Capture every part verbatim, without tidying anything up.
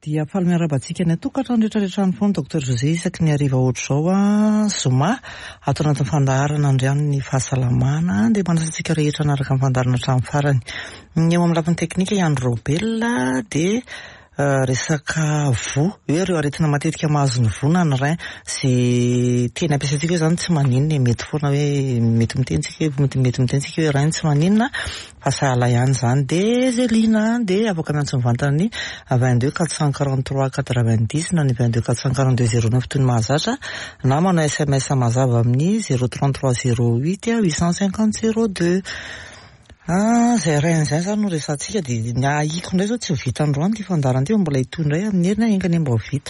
Dia faly miarabantsika ny atokatra rehetrarehetra ny foana Docteur José isaky ny hariva ohatr'izao a Zoma ato anatin'ny fandaharana andriano ny fahasalamana dia manasantsika rehetra anaraka amin'ny fandaharana hatramin'ny farany. Ny eo amin'ny lafiny teknika Ian Robel dia Uh, resaka vo hoe ireo aretina matetika mahazo ny vona ny rein sy teny ampiasaitsika hoe zany tsy maninona mety foana hoe mety mitentsika mety mety mitentsika hoe rein tsy maninona fa sahala ihany zany de Zelina de afaka miantso mivantana ny vingt-deux quatre cent quarante-trois quatre-vingt-dix na ny vingt-deux quatre cent quarante-deux zéro neuf toy ny mahazatra na manao S M S mazava amin'ny zéro trente-trois zéro huit huit cent cinquante zéro deux. Ah, zay rein zay zany no resantsika dia ny ahiko indray zao tsy ho vita androany ty fandaran ty mbola ito indray amin'ny heriny engany mba ho vita.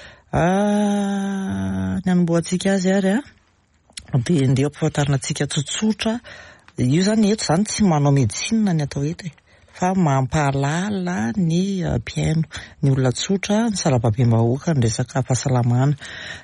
Ah, ny anomboantsika azy ary a dia ndeha ampifantarina antsika tsotsotra io zany eto zany tsy manao medicine ny atao eto fa mampahalala ny mpiaino ny olona tsotra ny sarababem-bahoaka ny resaka fahasalamana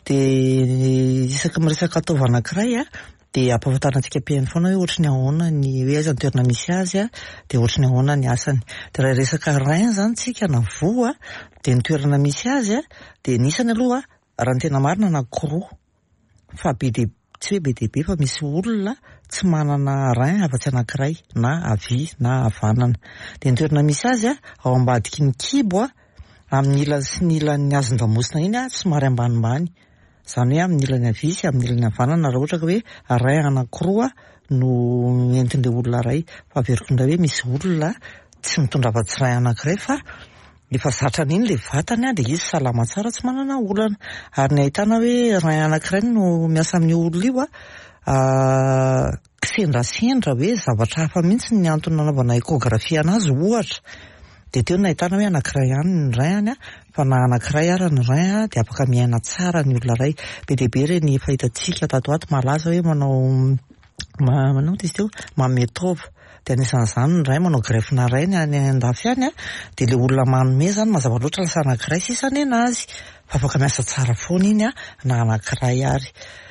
dia isaky miresaka ataova anankiray a dia ampahafantarantsika mpiaino foana hoe ohatry ny ahoana ny hoe aiza ny toerana misy azy a dia ohatry ny ahoana ny asany. Dia raha resaka rein zany tsika na vo a dia ny toerana misy azy a dia nisany aloha raha ny tena marina anankiroa fa be de tsy hoe be de be fa misy olona tsy manana rein afa-tsy anankiray na avy na havanana. Dia ny toerana misy azy a ao ambadiky ny kibo a amin'ny ilany sy ny ilan'ny azon-damosina iny a somary ambanimbany. Zany hoe amin'ny ilany havia sy amin'ny ilany havanana raha ohatra ka hoe rein anankiroa no entin'ilay olona iray fa averiko indray hoe misy olona tsy mitondra afa-tsy rein anankiray fa efa zatra n'iny ilay vatany a dia izy salama tsara tsy manana olana ary ny ahitana hoe rein anankiray no miasa amin'ny olona io a kisendrasendra hoe zavatra hafa mihitsy ny antony nanaovana ekografia anazy ohatra. Dia teo no ahitana hoe anankiray ihany ny rein a fa na anankiray ara ny rein a dia afaka miaina tsara ny olona iray. Be dia be ireny fahitantsika tato ato malaza hoe manao manao izy teo mametova dia anisan'izany ny rein manao greffena rein any andafy any a dia ilay olona manome zany mazava loatra lasa anankiray sisany anazy fa afaka miasa tsara foana iny a na anankiray ary.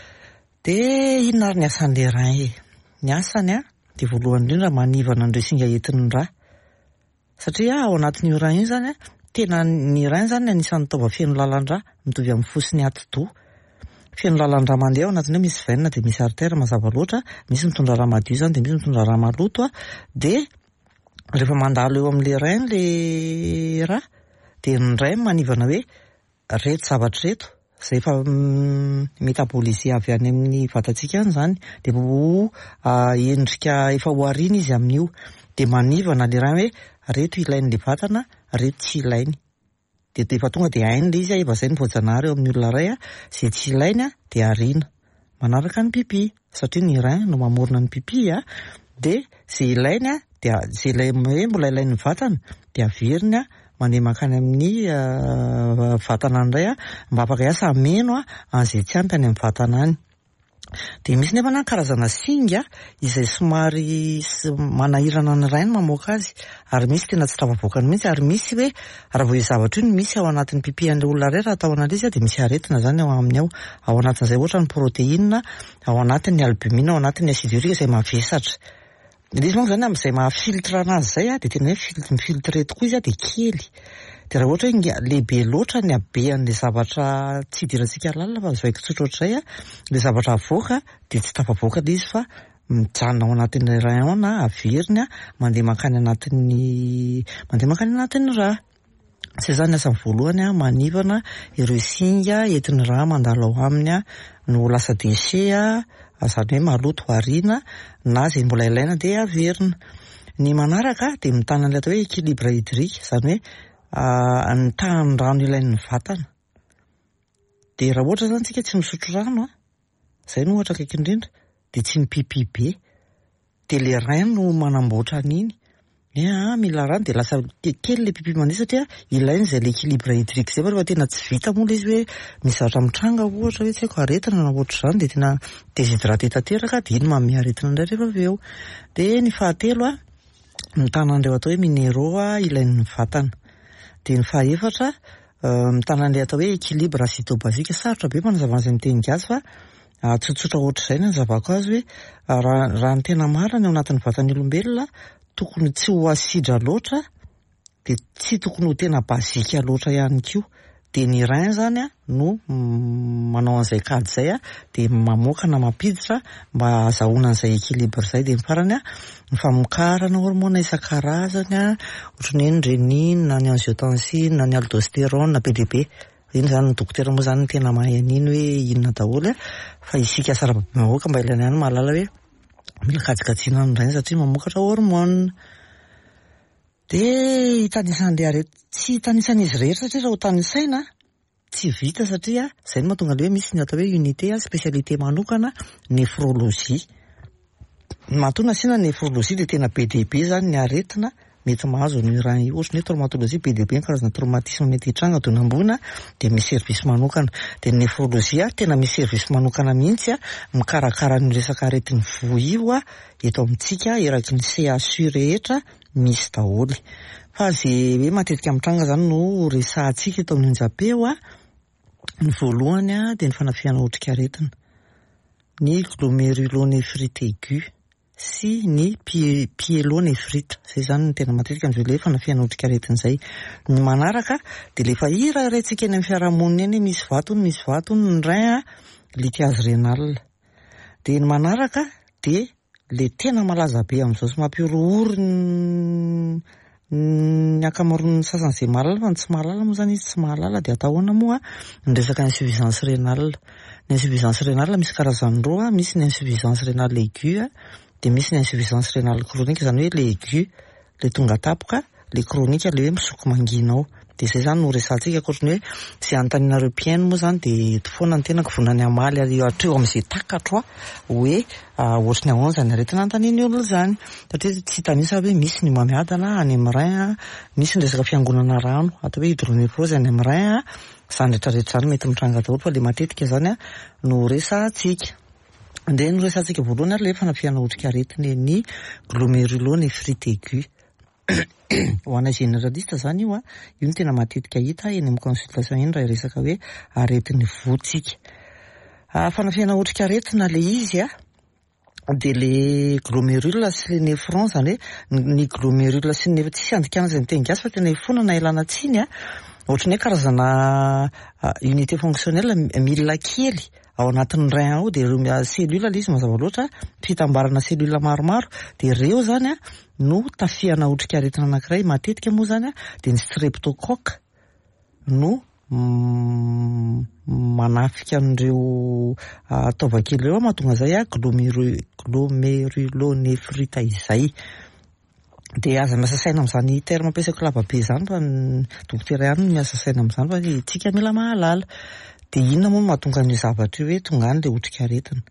Dia inona ary ny asan'ilay rein e? Ny asany a dia voalohany indrindra manivana an'ireo singa entin'ny rà satria ao anatin'io rein io zany a tena ny rein zany anisan'ny taova feno lalan-drà mitovy amin'ny fosiny ati-doha. Feno lalan-drà mandeha ao anatin'io misy veine dia misy artère mazava loatra, misy mitondra rà madio zany dia misy mitondra rà maloto a dia rehefa mandalo eo amin'ilay rein ilay rà dia ny rein manivana hoe reto zavatra reto izay efa métabolisé avy any amin'ny vatantsika any zany dia ho endrika efa ho ariana izy amin'io dia manivana ilay rein hoe reto ilain'ilay vatana reto tsy ilainy dia efa tonga dia hainy ilay izy a efa izay ny voajanahary eo amin'ny olona iray a izay tsy ilainy a dia ariana manaraka ny pipi satria ny rein no mamorona ny pipi a dia izay ilainy a dia izay ilay hoe mbola ilain'ny vatana dia averiny a mandeha makany amin'ny vatana indray a mba afaka hiasa hameno a an'izay tsy ampy any amin'ny vatana any. Dia misy nefa na karazana singa izay somary manahirana ny rein mamoaka azy ary misy tena tsy tafavoakany mihitsy ary misy hoe raha vao io zavatra io no misy ao anatin'ny pipian'ilay olona iray raha atao an'ilay izy dia misy aretina zany ao aminy ao ao anatin'izay ohatra ny protéine ao anatin'ny albumine ao anatin'ny acide urique izay mavesatra. Dia izy manko zany amin'izay mahafiltre anazy izay a dia tena hoe mifiltre tokoa izy a dia kely. Dia raha ohatra hoe lehibe loatra ny habean'ilay zavatra tsy idirantsika lalina fa zaiko tsotra ohatr'izay a ilay zavatra avoaka dia tsy tafavoaka ilay izy fa mijanona ao anatin'ilay rein ao na averiny a mandeha makany anatin'ny mandeha makany anatin'ny rà. Izay zany asany voalohany a manivana ireo singa entin'ny rà mandalo ao aminy a no lasa déchet a izany hoe maloto ariana na izay mbola ilaina dia averina. Ny manaraka dia mitana an'ilay atao hoe équilibre hydrique izany hoe ny tahan'ny rano ilain'ny vatana. Dia raha ohatra zany tsika tsy misotro rano a izay no ohatra kaiky indrindra dia tsy mipipi be dia ilay rein no manamboatra an'iny hoe a mila rano dia lasa kely ilay pipi mandeha satria ilainy izay ilay équilibre hydrique izay fa rehefa tena tsy vita moa ilay izy hoe misy zavatra mitranga ohatra hoe tsy haiko aretina na ohatra izany dia tena déshydraté tanteraka dia iny manome aretina indray rehefa avy eo. Dia ny fahatelo a mitana an'ireo atao hoe minéraux a ilain'ny vatana. Dia ny fahaefatra mitana an'ilay atao hoe équilibre acido-basique sarotra be manazava an'izay mitenika azy fa tsotsotra ohatr'izay ny hazavako azy hoe raha ny tena marina ny ao anatin'ny vatan'ny olombelona tokony tsy ho asidra loatra de tsy tokony ho tena bazika loatra ihany koa. De ny rein zany a no mm, manao an'izay kady zay a de mamoaka na mampiditra mba azahoana an'izay équilibre zay. De ny farany a ny famokarana hormona isan-karazany a ohatran'ny ny rénine na ny angiotensine na ny aldostérone na be de be. Iny zany ny dokotera moa zany tena mahay an'iny hoe inona daholo a, fa isika sarababemahoaka mba ilana ihany mahalala hoe mila kajikajiana ny rein satria mamokatra hormone. De hitanisan'le arety tsy hitanisan'izy rehetra satria raha ho tany saina tsy vita satria zay no mahatonga le hoe misy ny atao hoe unité spécialité manokana néphrologie. Mahatona sina néphrologie de tena be de be zany ny aretina mety mahazo ny rein io. Ohatry ny traumatologie be de be ny karazana traumatisme mety hitranga donam-boina de misy service manokana. De ny néphrologie tena misy service manokana mihitsy a mikarakara ny resaka aretin'ny vo io a eto amintsika eraky ny C H U rehetra misy daholo. Fa zay hoe matetika mitranga zany no resahantsika eto amin'ny onjam-peo a, ny voalohany a de ny fanafiana otrika aretina, ny glomérulonéphrite aigu sy ny pyélonéphrite. Zay zany ny tena matetika ny le fanafiana otrika aretina zay. Ny manaraka de le fa ira raintsika eny amin'ny fiarahamonina eny misy vatony misy vatony ny rein a lithiase rénale. De ny manaraka de le tena malaza be amin'izao sy mampiorohoro ny ny akamaroan'ny sasany izay mahalala fa ny tsy mahalala moa zany izy tsy mahalala de atahoana moa ny resaka insuffisance rénale. Ny insuffisance rénale misy karazany roa, misy ny insuffisance rénale aiguë de misy ny insuffisance rénale chronique, zany hoe le aigu le tonga tapoka, le chronique le hoe misoko manginao. De zay zany no resantsika akoatriny hoe zay anontaninareo mpiaino moa zany de foana ny tenako vonany amaly atreo amin'izay takatro a hoe ohatry ny ahoana zany aretina antaniny olona zany satria tsy tanisa hoe misy ny mamiadana any amin'ny rein a, misy ny resaka fiangonana rano atao hoe hydronévrose any amin'ny rein a, zany rehetrarehetra zany mety mitranga daholo fa le matetika zany a no resantsika. De no resantsika voalohany ary le fanafiana otrika aretina ny glomérulonéphrite aigu. Ho ana généraliste zany io a, io no tena matetika hita eny amin'ny consultation eny raha resaka hoe aretin'ny votsika. Fanafiana otrika aretina le izy a de le glomérule sy le néphron, zany hoe ny glomérule sy ny tsisy andikana zay miteny gasy fa tena hifonana ilana tsiny a, ohatran'ny hoe karazana unité fonctionnelle milina kely ao anatin'ny rein ao. De ireo cellule le izy mazava loatra fitambarana cellule maromaro de ireo zany a no tafiana otrika aretina anankiray. Matetika moa zany a de ny streptocoque no mm, manafika an'ireo ataovakely ireo mahatonga zay a glomérulonéphrite izay. De aza miasa saina amin'izany terme ampiasaiko lavabe zany fa ny dokotera ihany no miasa saina amin'izany fa tsika mila mahalala. De inona moa mahatonga ny zavatra io hoe tonga any le otrika aretina.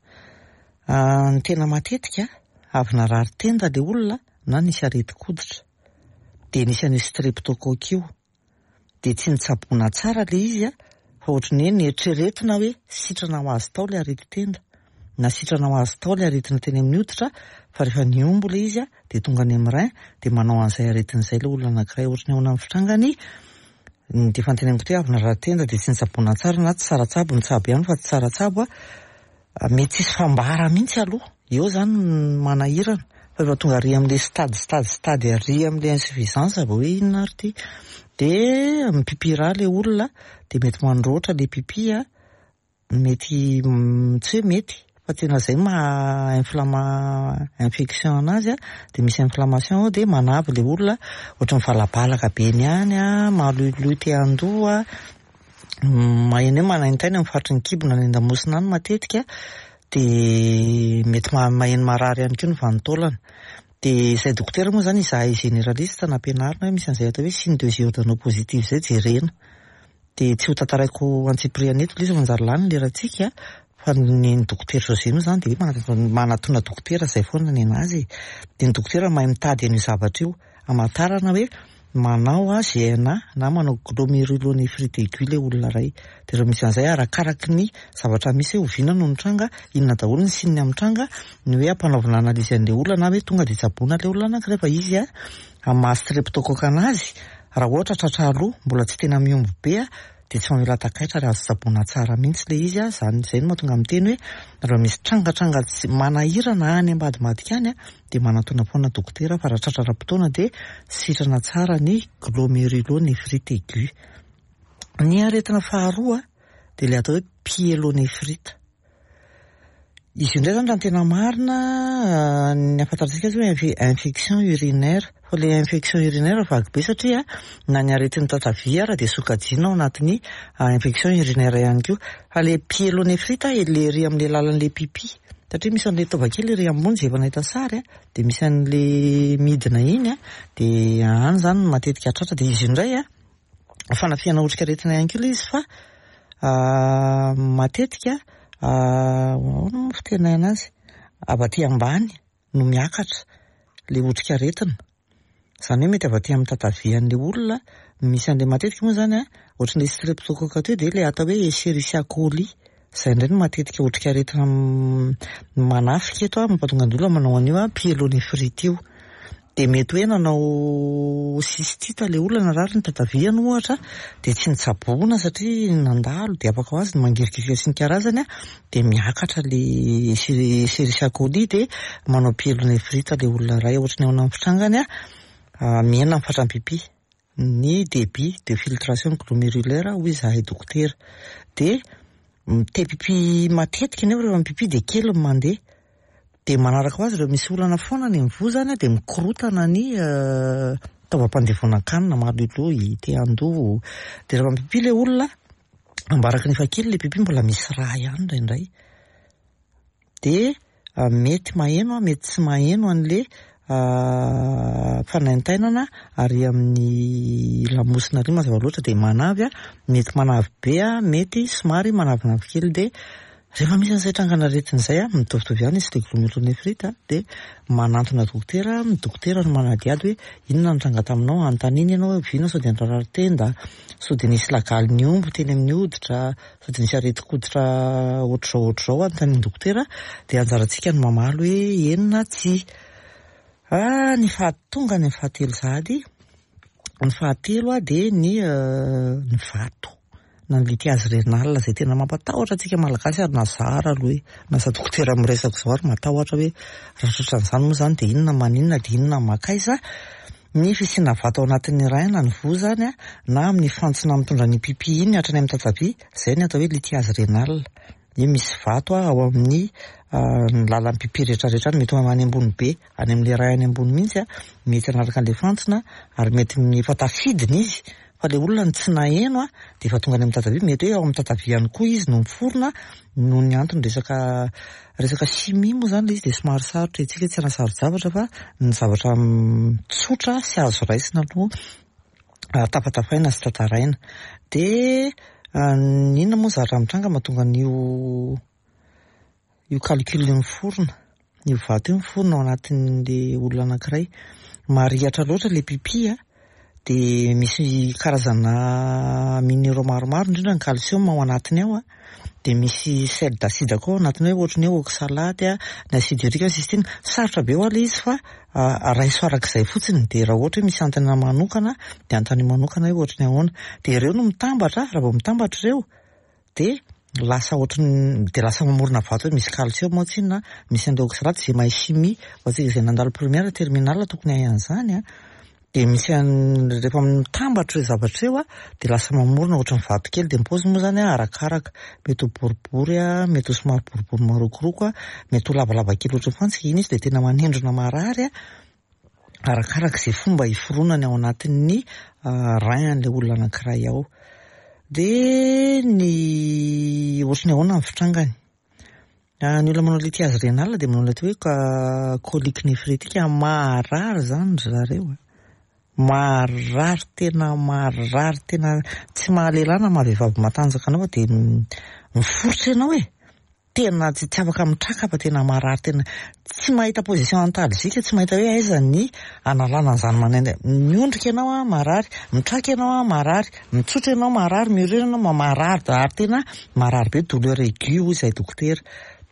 Ny tena matetika avy narary tenda le olona na nisy areti-koditra de nisy an'io streptocoque io de tsy nitsaboana tsara le izy a, fa ohatran'ny hoe nieritreretina hoe sitrana ho azy tao le areti-tenda na sitrana ho azy tao le aretina teny amin'ny hoditra, fa rehefa niombo le izy a de tonga any amin'ny rein de manao an'izay aretin'izay le olona anankiray ohatran'ny ahoana amin'ny fitrangany. De fanteneniko hoe avy narary tenda de tsy nitsaboana tsara na tsy tsara tsabo ny tsabo ihany fa tsy tsara tsabo a, mety tsisy fambara mihitsy aloha, eo zany manahirana. Fa efa tonga ary amin'le stade stade stade ary amin'le insuffisance vao hoe inona ary ty de mipipira le olona de mety mandroatra le pipi a, mety tsy hoe mety fa tena zay ma inflama infection anazy a, de misy inflammation ao de manavy le olona ohatran'ny valabalaka be niany a, mahaloiloy te andoha, maheno hoe manaintaina amin'ny faritry ny kibona ny andamosina any matetika de mety maheno marary ihany koa ny vanitaolana. De izay dokotera moa zany izahay généraliste nampianarina hoe misy an'izay atao hoe signe de giordano positive zay jerena. De tsy ho tantaraiko an-Tsipriana eto izy manjary lany lerantsika fa ny dokotera José moa zany de manatona dokotera zay foana ny anazy. De ny dokotera mahay mitady an'io zavatra io amatarana hoe manao a G N A na manao glomérulonéphrite aigu le olona ray. De raha misy an'izay arakaraky ny zavatra misy hoe oviana no mitranga, inona daholo ny sininy amitranga, ny hoe ampanaovana analizy an'le olona na hoe tonga de tsaboana le olona anankiray fa izy a amaha streptocoque anazy raha ohatra tratra aloha mbola tsy tena miombo be a dia tsy mamela takaitra raha azo tsaboana tsara mihitsy le izy a. Zany izay no mahatonga amin'ny teny hoe raha misy trangatranga tsy manahirana any ambadimadika any a dia manantona foana dokotera fa raha tratrara potona dia sitrana tsara ny glomérulonéphritite aiguë. Ny aretina faharoa dia ilay atao hoe pyélonéphrite. Izy io indray zany raha ny tena marina ny afantarantsika azy hoe infection urinaire. Fa ilay infection urinaire vaky be satria na ny aretin'ny tatavia raha dia sokajiana ao anatin'ny infection urinaire ihany koa. Fa ilay pyélonéphrite ilay ery amin'ilay lalan'ilay pipi. Satria misy an'ilay tovakely ery ambony izay efa nahita sary a, dia misy an'ilay midina iny a, dia any zany matetika tratra. Dia izy indray a fanafiana otrika aretina ihany koa ilay izy fa matetika ahoana moa fiteny anazy avy aty ambany no miakatra le otrika aretina. Izany hoe mety avy aty amin'ny tatavian'ilay olona misy an'ilay matetika moa zany a ohatran'ilay streptococcus dia ilay atao hoe Escherichia coli. Izay indray no matetika otrika aretina manafika eto a mampatonga ny olona manao an'io a pyélonéphrite io. Dia mety hoe nanao cystite ilay olona na rary ny tataviany ohatra dia tsy nitsaboana satria nandalo dia afaka ho azy ny mangirikirika sy ny karazany a dia miakatra ilay Escherichia coli dia manao pyélonéphrite ilay olona iray ohatrany ao amin'ny fitrangany a miena amin'ny fatran'ny pipi ny débit de filtration glomérulaire hoy izahay dokotera. Dia te pipi matetika nefa rehefa pipi dia kely mandeha. Dia manaraka ho azy ireo misy olana foana ny mivozana dia mikorotana ny fitaovam-pandevonan-kanina maloloha te andoha. Dia rehefa pipi ilay olona ambaraky ny efa kely ilay pipi mbola misy raha ihany indraindray. Dia mety maheno mety tsy maheno an'ilay fanaintainana ary amin'ny lamosina ary mazava loatra dia manavy a, mety manavy be a, mety somary manavinavy kely. Dia rehefa misy an'izay trangana aretina izay a mitovitovy ihany izy le glomérulonéphritite a dia manantona dokotera, ny dokotera no manadiady hoe inona ny tranga taminao, antaniny ianao hoe vina sao dia nirarary tenda, sao dia nisy lagaly omby teny amin'ny hoditra, sao dia nisy areti-koditra ohatr'izao ohatr'izao antaniny dokotera. Dia anjarantsika no mamaly hoe enina tsia. Ah, ny fahatonga ny fahatelo zady, ny fahatelo a dia ny ny vato na ny litiazy rénale izay tena mampatahotra antsika malagasy ary na zara aloha hoe nasa dokotera miresaka izao ary matahotra hoe ratratra an'izany moa zany dia inona maninona dia inona makaiza. Ny fisiana vato ao anatin'ny raina ny vozany a na amin'ny fantsona mitondra ny pipi iny hatrany amin'ny tatavia, izay ny atao hoe litiazy rénale. Io misy vato ao amin'ny ny lalan'ny pipi rehetrarehetra mety mamany ambony be any amin'ilay ray any ambony mihitsy a, mety anaraka an'ilay fantsona ary mety efa tafidiny izy. Fa ilay olona ny tsy naheno a dia efa tonga any amin'ny tatavia, mety hoe ao amin'ny tataviany koa izy no miforona noho ny antony resaka resaka chimie moa zany ilay izy dia somary sarotra itsika tsy anasarotra-javatra fa ny zavatra tsotra sy azo raisina no tapatafaina sy tataraina. Dia inona moa zatra mitranga mahatonga an'io io calcul miforona, io vato io miforona ao anatin'ilay olona anankiray. Marihatra loatra ilay pipi a dia misy karazana minéraux maromaro indrindra ny calcium ao anatiny ao a, dia misy sel d'acide koa ao anatiny hoe ohatrany hoe oxalate a, ny acide urique sy sitiny. Sarotra be ho ilay izy fa raiso arak'izay fotsiny. Dia raha ohatra hoe misy antana manokana dia antany manokana hoe ohatrany ahoana. Dia ireo no mitambatra, raha vao mitambatra ireo dia lasa ohatrany dia lasa mamorona vato hoe misy calcium ao tsinona, misy an'ilay oxalate izay mahay chimie ho antsika izay nandalo première terminale tokony hay an'izany a. Dia misy rehefa mitambatra ireo zavatra eo a dia lasa mamorona ohatrany vato kely. Dia ny paoziny moa zany a arakaraka, mety ho boribory a, mety ho somary boribory marokoroko a, mety ho lavalava kely ohatrany fantsika iny izy dia tena manendrona marary a, arakaraka izay fomba hiforonany ao anatin'ny rein an'ilay olona anankiray ao. Dia ny ohatrany ahoana ny fitrangany. Ny olona manao litiazy rénale dia manao ilay hoe colique néphrétique marary zany zareo. Marary tena marary tena tsy mahalelana mahavehivavy matanjaka anao dia miforotra ianao e. Tena tsy afaka mitraka fa tena marary tena tsy mahita position antalgique, tsy mahita hoe aiza ny analana an'izany manendry. Miondrika ianao a marary, mitraka ianao a marary, mitsotra ianao marary, miorina ianao marary ary tena marary be, douleur aiguë hoy izay dokotera.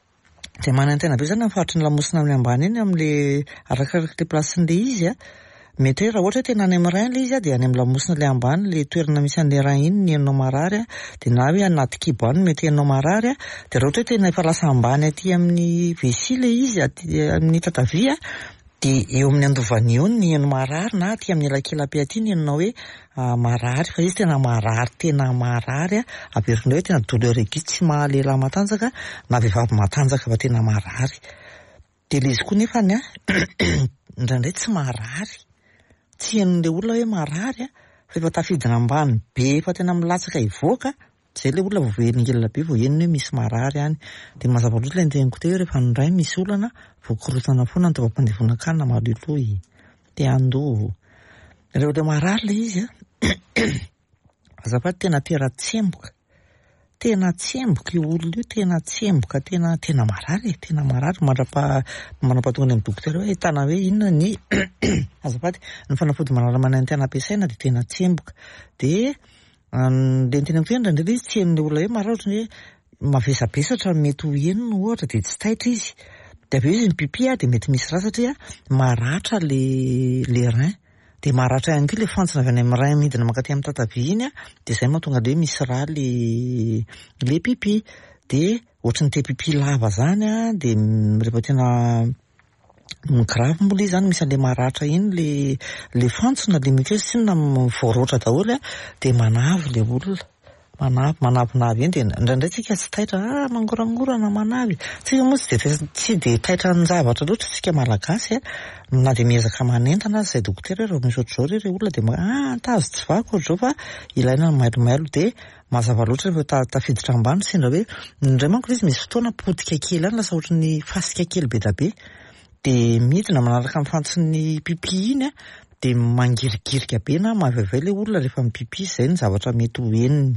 Dia manantena be zany amin'ny faritry ny lamosina amin'ny ambany eny amin'ilay arakaraka ilay placen'ilay izy a. mety raha ohatra tena any amin'ny rain le izy a dia any amin'ny lamosina le ambany le toerana misy an'le rain iny ny enao marary a dia na hoe anaty kibo any mety enao marary a dia raha ohatra tena efa lasa ambany aty amin'ny vesy le izy aty amin'ny tatavia dia eo amin'ny andovany eo ny eno marary na aty amin'ny elakelape aty ny enao hoe marary fa izy tena marary tena marary a averina hoe tena douleur aiguë tsy mahalela matanjaka na vehivavy matanjaka fa tena marary dia le izy koa nefany a indraindray tsy marary tsy henon'le olona hoe marary a fa efa tafidina ambany be fa tena milatsaka hivoaka izay le olona voaengelina be voaeniny hoe misy marary any dia mazava loatra ilay anteniko teo rehefa ndray misy olana voakorotana foana ny tavam-pandevonan-kanina maloaloy dia andoha rehefa le marary le izy a azafady tena tera-tsemboka tena tsemboka io olona io tena tsemboka tena tena marary tena marary mandrapa manam-pahatonga ny dokotera hoe tana hoe inona ny azafady ny fanafody manara-manay ny tena ampiasaina dia tena tsemboka dia le tena mitendra indrindra izy tsy henon'le olona hoe marary ohatra ny hoe mavesabesatra mety ho henona ohatra dia tsy taitra izy dia aveo izy ny pipi a dia mety misy raha satria maratra le le rein dia maratra ihany koa le fantsona avy any amin'ny rein midina mankaty amin'ny tatavia iny a dia izay mahatonga le hoe misy raha le le pipi dia ohatra ny te pipi lava zany a dia rehefa tena migrave moa le izy zany misy an'le maratra iny le le fantsona le muqueuse tsy na voaroatra daholo a dia manavy le olona manavy manavinavy eny dia indraindray tsika tsy taitra ah mangorangorana manavy tsika moa tsy dia tsy dia taitra ny zavatra loatra tsika malagasy a na dia miezaka manentana azy izay dokotera raha misy ohatr'izao re re olona dia ah tazo tsy vako ohatr'izao fa ilaina ny mailomailo dia mazava loatra rehefa tafiditra ambany sendra hoe indray manko izy misy fotoana potika kely any lasa ohatra ny fasika kely be da be dia midina manaraka amin'ny fantson'ny pipi iny a dia mangirigirika be na mahavavay le olona rehefa mipipi izay ny zavatra mety ho henony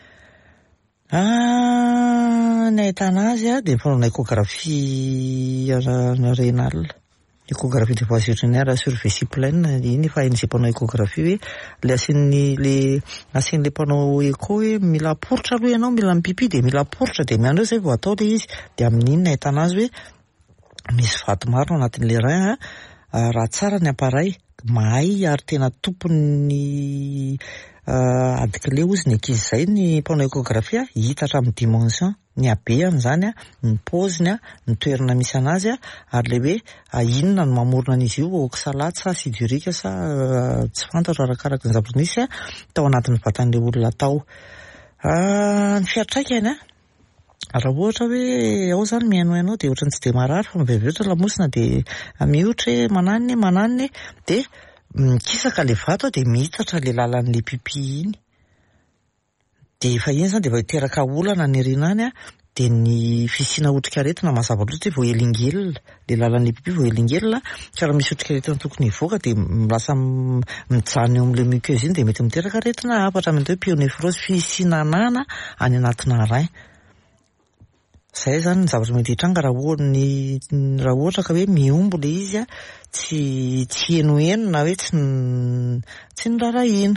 ah ny ahitana azy a dia fanaovana échographie rénale échographie de voies urinaires sur vessie pleine iny efa hain'izay mpanao échographie hoe le asian'ny le asian'le mpanao écho hoe mila poritra aloha ianao mila mipipi dia mila poritra dia miandro izay vao atao le izy dia amin'iny ny ahitana azy hoe misy vato maro anatin'le rein a raha tsara ny appareil mahay ary tena tompony adikile ozy ny ankizy izay ny mpanao échographie hita hatramin'ny dimension ny habeany izany a ny paoziny a ny toerana misy anazy a ary le hoe inona no mamorona an'izy io oxalate sa acide urique sa tsy fantatra arakaraka ny zavatra misy a tao anatin'ny vatan'le olona tao ny fiatraikany a raha ohatra hoe ao zany miaino ianao dia ohatra ny tsy dia marary fa mivevetra lamosina dia mihoatra hoe mananiny mananiny dia mikisaka le vato dia mihitatra le lalan'le pipi iny dia efa iny zany dia efa hiteraka olana ny erinany a dia ny fisiana otrikaretina mazava loatra hoe voaelingelina le lalan'le pipi voaelingelina ka raha misy otrikaretina tokony hivoaka dia lasa mijano eo amin'le muqueuse iny dia mety miteraka aretina hafa hatramin'ny hoe pyonéphrose fisinanana any anatina rein izay zany ny zavatra mety hitranga raha ohany raha ohatra ka hoe miombo le izy a tsy tsy henoheno na hoe tsy tsy ny rarahina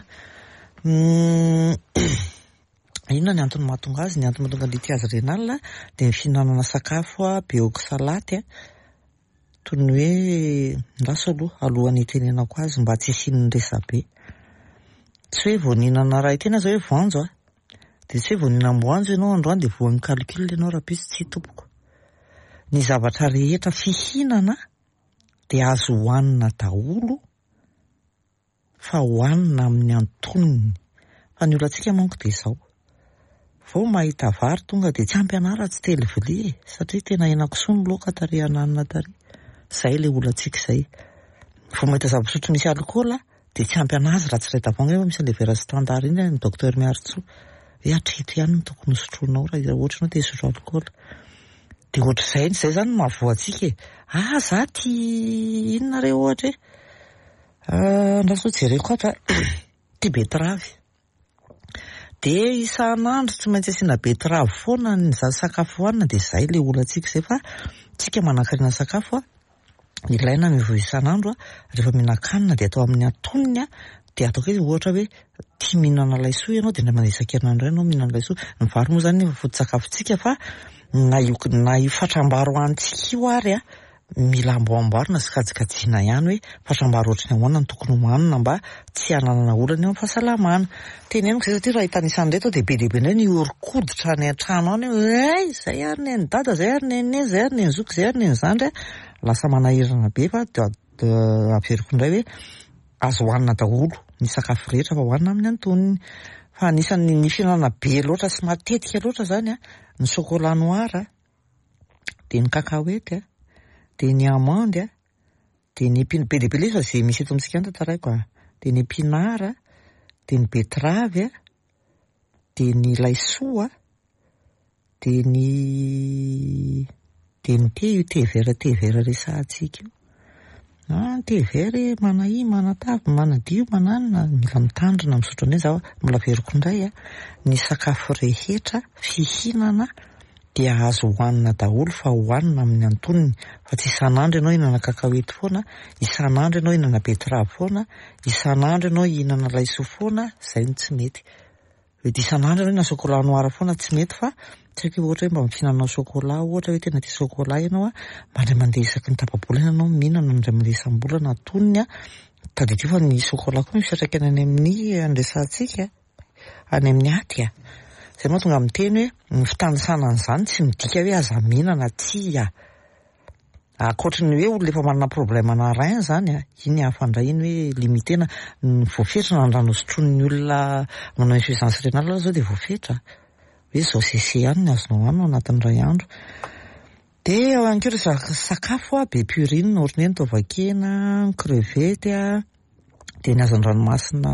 inona ny antony mahatonga azy ny antony mahatonga le tiazy rénale dia ny fihinanana sakafo a be oxalate a toy ny hoe ndaso aloha alohan'ny tenenako azy mba tsy hisian'ny resabe tsy hoe voaninana raha itena zao hoe voanjo a dia tsy hoe voaninam-boanjo ianao androany dia voa micalcule ianao raha pisy tsy tompoko ny zavatra rehetra fihinana dia azo hohanina daholo fa hohanina amin'ny antonony fa ny olantsika manko dia izao vao mahita vary tonga dia tsy ampy anara tsy tely vilia satria tena henan-kisoa ny laoka tary ananina tary izay ilay olantsika izay vao mahita zava-pisotro misy alikaola dia tsy ampy anazy raha tsy ray tavoahangy hoe misy an'ilay vera standard iny ny docteur miarotsoa hoe hatreto ihany no tokony sotroinao raha ohatra ianao te hisotro alikaola dia ohatr'izay izay zany mahavoantsika ah za ty inona re ohatra e ndraso jereko ata ty betravy dia isan'andro tsy maintsy asiana betravy foana ny za sakafo hohanina dia izay ilay olantsika izay fa tsika manan-karena sakafo a ilaina mivoa isan'andro a rehefa mihinan-kanina dia atao amin'ny antonony a dia ataoko hoe ohatra hoe tia mihinana laisoa ianao dia mandeha isan-kerinandro ianao mihinana laisoa ny vary moa zany efa foto-tsakafontsika fa na io na io fatram-baro antsika io ary a mila amboamboarina sy kajikajiana ihany hoe fatrambarao ohatrany ahoana ny tokony homanina mba tsy hananana olana eo amin'ny fahasalamana. Teneniko zay satria raha hitanisan'ny reto dia be dehibe indray ny orikoditra any an-trano any hoe ay zay ary ny any dada zay ary ny neny zay ary ny ny zoky zay ary ny ny zandry lasa manahirana be fa averiko indray hoe azo hohanina daholo ny sakafo rehetra fa hohanina amin'ny antoniny. Fa anisan'ny ny fihinanana be loatra sy matetika loatra zany a ny chocolat noir a, dia ny cacahuète a, dia ny amande a, dia ny épinard be dehibe ilay fa zay misy eto amintsika any taraiko a, dia ny épinard a, dia ny betravy a, dia ny laisoa, dia ny dia ny thé io thé vert thé vert resahantsika io. Ah, thé vert manahi manatavy manadio mananina mila mitandrina misotro an'izay zaho mbola veriko indray a ny sakafo rehetra fihinana dia azo hohanina daholo fa hohanina amin'ny antoniny fa tsy isan'andro ianao hihinana cacahuète foana, isan'andro ianao hihinana betravy foana, isan'andro ianao hihinana laisoa foana, izay no tsy mety. Hoe isan'andro ianao hihinana chocolat noir foana tsy mety fa tsy haiko ohatra hoe mba mihinana chocolat ohatra hoe tena tia chocolat ianao a mba indray mandeha isaky ny tapa-bolana ianao mihinana indray mandeha isam-bolana antoniny a tadidio fa ny chocolat koa misy fiantraikany any amin'ny andresantsika any amin'ny aty a. Zay moa tonga amin'ny teny hoe ny fitandrisana an'izany tsy midika hoe aza mihinana tsia. Akoatra ny hoe olona efa manana problème na rein zany a, iny hafandray iny hoe limitena ny voafetra na rano sotroin'ny olona manao insuffisance rénale zao dia voafetra. Hoe zao cc ihany ny azonao hohanina ao anatin'ny iray andro. Dia ao ihany koa ireo sakafo a be purine ohatrany hoe ny tovakena, ny crevette a, dia ny hazan-dranomasina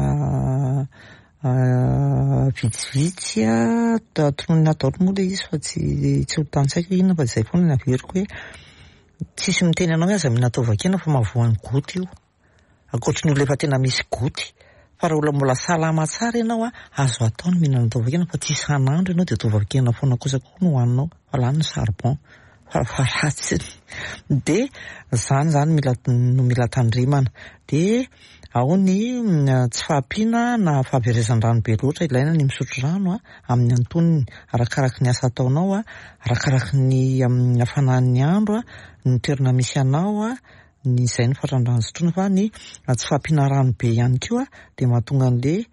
vitsivitsy a, tonon'ny ataolo moa ilay izy fa tsy tsy ho tantsaiko inona fa izay foana ny averiko hoe tsisy miteny anao hoe aza mihina tovakena fa mahavoan'ny goty io. Ankoatra ny olona efa tena misy goty. Fa raha olona mbola salama tsara ianao a azo atao ny mihinana tovakena fa tsy isan'andro ianao dia tovakena foana kosa koa no hohaninao fa lany ny charbon fa fa ratsy. Dia izany zany mila no mila tandremana. Dia ao ny tsy fahampiana na fahaverezan-drano be loatra ilaina ny misotro rano a amin'ny antoniny arakaraky ny asa ataonao a, arakaraky ny hafanan'ny andro a, ny toerana misy anao a, ny izay ny fatran-drano sotroina fa ny tsy fahampiana rano be ihany koa dia mahatonga an'ilay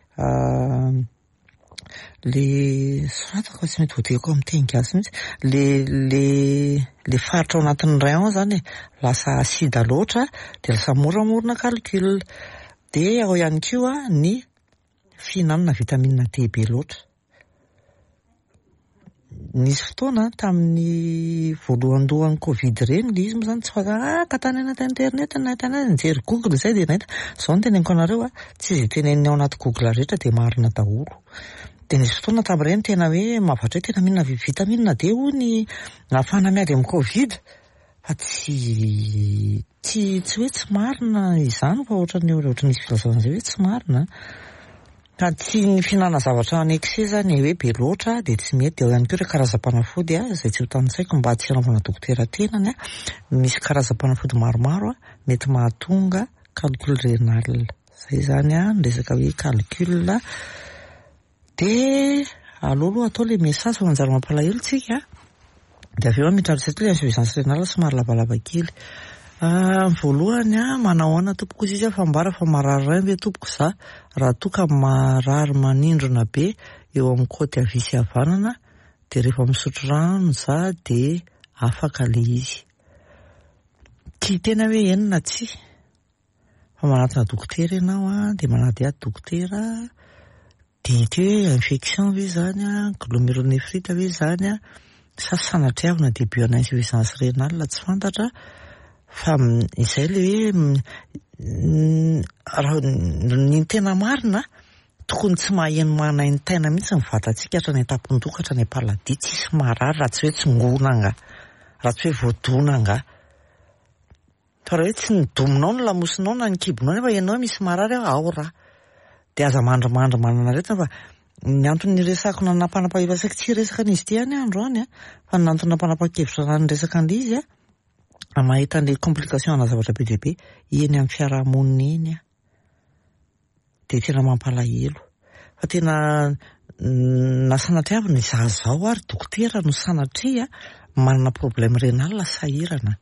le soratako tsy mety voateako amin'ny teny gasy mihitsy le le le faritra ao anatin'ny rein ao zany lasa asida loatra dia lasa moramorona calcul. Dia ao ihany koa ny fihinanana vitamine D be loatra. Nisy fotoana tamin'ny voalohan-dohan'ny Covid ireny ilay izy moa zany tsy faka ah ka tany anaty internet nahita anazy nijery Google izay dia nahita izao no teneniko anareo a tsy izay teneniny ao anaty Google rehetra dia marina daholo. Dia nisy fotoana tamin'ireny tena hoe mahavatra hoe tena mihinana vitamine D hoy ahafahana miady amin'ny Covid fa tsy tsy tsy hoe tsy marina izany fa ohatran'ny ohatran'ny misy filazana izay hoe tsy marina. Ka tsy ny fihinana zavatra any excès zany hoe be loatra dia tsy mety. Ao ihany koa ireo karazam-panafody a izay tsy ho tantsaiko mba tsy hanaovana dokotera tenany a, misy karazam-panafody maromaro a mety mahatonga calcul rénal. Zay zany a ny resaka hoe calcul. Dia alolo atao ilay message fa manjary mampalahelo tsika dia avy eo mitandro satria ilay insuffisance rénale somary lavalava kely. Voalohany a manao ahoana tompoko izy a fambara fa marary rein ve tompoko za raha toa ka marary manindrona be eo amin'ny côte havia sy havanana dia rehefa misotro rano za dia afaka le izy. Tsy tena hoe enina tsy fa manatona dokotera ianao a dia manady ady dokotera dia ity hoe infection ve zany a, glomérulonéphrite ve zany a, sa sanatriavina début ana insuffisance rénale tsy fantatra. Fa izay le hoe raha ny tena marina tokony tsy maheno manainy taina mihitsy ny vatantsika hatrany an-tampon-doha ka hatrany am-paladia tsisy marary raha tsy hoe tsingona nga, raha tsy hoe voadona nga. Fa raha hoe tsy nidominao ny lamosinao na ny kibonao nefa ianao misy marary ao raha dia aza mandrimandry manana retina fa ny antony resako nanapanapahevasaky tsy resaka n'izy ity any andro any a fa ny antony nampanapa-kevitra raha ny resaka an'ilay izy a mahita an'ilay complication ana zavatra be dia be eny amin'ny fiarahamonina eny a dia tena mampalahelo. Fa tena nasanatria ny zazao ary dokotera no sanatria manana problème rénal sahirana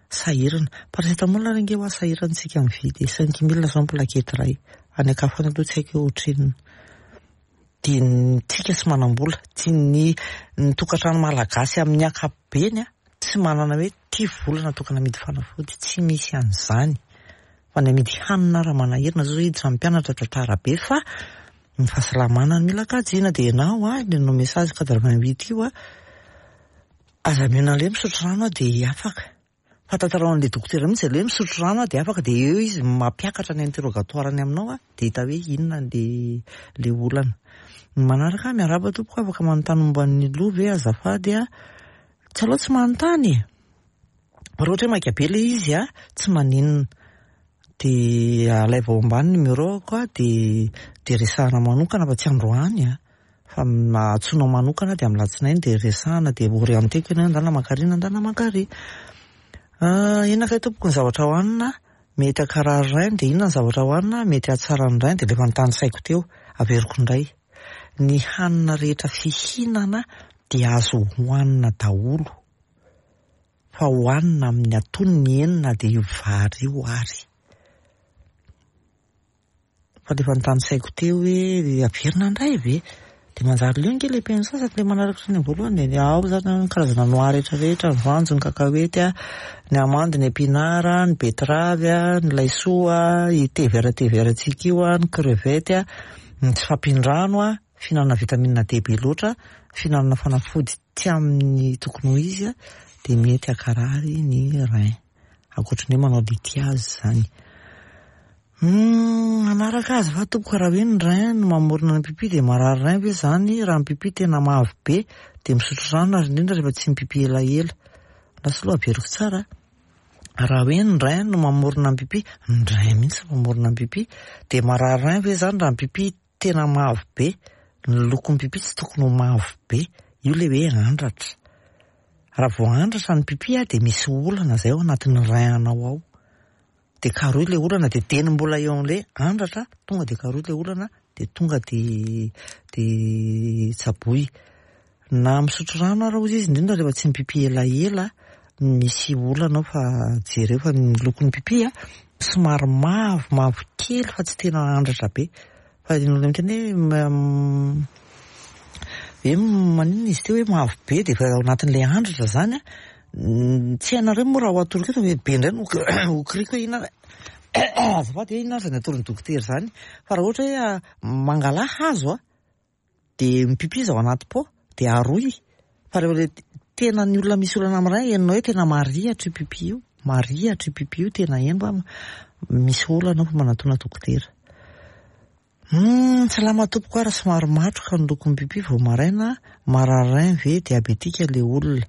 sahirana. Paracetamol renge hoa sahirantsika mividy. cinq mille zao plaquette ray. Any akafana aloha tsy haiko ohatrin'ny tiantsika sy manam-bola. Tian'ny tokantrano malagasy amin'ny ankapobeny tsy manana hoe ty volana tokana midy fanafody, tsy misy an'izany. Fa ny midy hanina raha manahirana zao hiditra mpianatra tratara be fa ny fahasalamana mila kajiana dia ianao a no message cadre vingt huit io a aza mena le misotro rano dia afaka. Fatantaran'ilay dokotera mihitsy le misotro rano dia afaka dia eo izy mampiakatra ny interrogatoire-ny aminao a dia hita hoe inona le le olana. Ny manaraka miaraba tompoko afaka manontany momba ny lova hoe azafady a tsy aloha tsy manontany. Raha ohatra hoe maikabe le izy a tsy maninona dia alaiva ao ambany numéro-ko a dia dia resahana manokana fa tsy androany a. Fa atsoina manokana dia amin'ny latsinainy dia resahana dia orienteko eny andana mankary andana mankary. Inona tompoko ny zavatra hohanina mety akarary rainy dia inona ny zavatra hohanina mety atsara ny rainy dia lefa nitany saiko teo averiko indray. Ny hanina rehetra fihinana dia azo hohanina daholo fa hohanina amin'ny antonony enina dia io vary io ary. Fa lefa nitany saiko teo hoe averina indray ve dia manjary leo nge le pensa sasatra le manaraka ny voalohany dia ao zany karazana noa rehetra rehetra ny voanjo ny kakaoety a ny amandy ny epinara ny betravy a ny laisoa i teverateveratsika io a ny crevette a ny tsy fampindrano a fihinanana vitamine D be loatra fihinanana fanafody tsy amin'ny tokony ho izy a dia mety akarary ny rein ankoatrany hoe manao litiazy zany. Manaraka azy fa tompoko raha hoe ny rein no mamorona ny pipi dia marary rein ve zany raha ny pipi tena mavo be dia misotro rano ary indrindra rehefa tsy mipipi elaela. Lasa loha averiko tsara. Raha hoe ny rein no mamorona ny pipi, ny rein mihitsy mamorona ny pipi dia marary rein ve zany raha ny pipi tena mavo be. Ny lokon'ny pipi tsy tokony ho mavo be, io le hoe andratra. Raha vao andratra ny pipi a dia misy olana zay ao anatin'ny rein anao ao. Dia karoy ilay olana dia teny mbola eo amin'ilay andratra tonga dia karoy ilay olana dia tonga dia dia tsaboy. Na misotro rano raha ozy izy indrindra rehefa tsy mipipi elaela misy olana ao fa jereo fa ny lokon'ny pipi a somary mavo mavo kely fa tsy tena andratra be. Fa ny olona miteny hoe hoe maninona izy teo hoe mavo be dia efa ao anatin'ilay andratra zany a. Tsy hainareo moa raha ho atoroka eto hoe be indray no hokiriko hoe inona azafady hoe inona zany atoron'ny dokotera zany. Fa raha ohatra hoe mangala hazo a dia mipipi izy ao anaty po dia aroy. Fa rehefa ilay tena ny olona misy olana amin'ray henonao hoe tena marihatra io pipi io marihatra io pipi io tena heno fa misy olana fa manatona dokotera. Salama tompoko ara somary matroka ny lokon'ny pipi vao maraina marary rein ve diabetika ilay olona.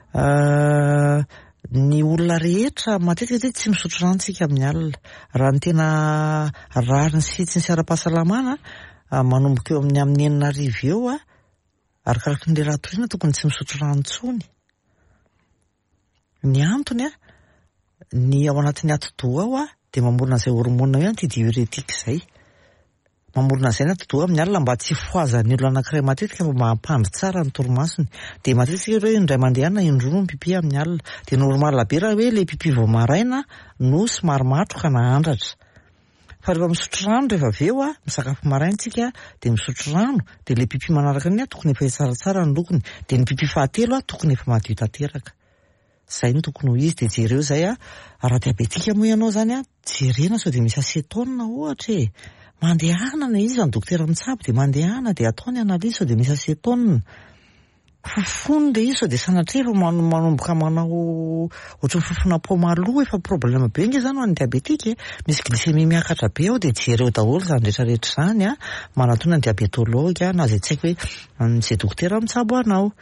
Ny olona rehetra matetika tsy misotro rano tsika amin'ny alina. Raha ny tena rary ny sitsy ny sy ara-pahasalamana manomboka eo amin'ny amin'ny enina arivo eo a arakaraky ny raha toriana tokony tsy misotro rano intsony. Ny antony a ny ao anatin'ny ati-doha ao a dia mamorona izay hormone hoe antidiurétique izay. Mamorona izay ny ati-doha amin'ny alina mba tsy foazan'ny olona anankiray matetika fa mampandry tsara ny torimasony. Dia matetika hoe indray mandeha na indroa ny pipi amin'ny alina dia normal be raha hoe ilay pipi vao maraina no somary matroka na andratra. Fa rehefa misotro rano rehefa avy eo a misakafo maraintsika dia misotro rano dia ilay pipi manaraka ny a tokony efa tsaratsara ny lokony dia ny pipi fahatelo a tokony efa madio tanteraka. Zay no tokony ho izy dia jereo zay a raha diabetika moa ianao zany a jerena sao dia misy acetone ohatra e. Mandehana na izy ny dokotera mitsabo dia mandehana dia ataony analizy sao dia misy acetone. Fofony dia izy sao dia sanatria efa manomboka manao ohatran'ny fofona pomaloha efa problema be nge zany ho an'ny diabetika. Misy glycémie miakatra be ao dia jereo daholo zany rehetrarehetra zany a manatona ny diabetologue na izay tsy haiko hoe izay dokotera mitsabo anao.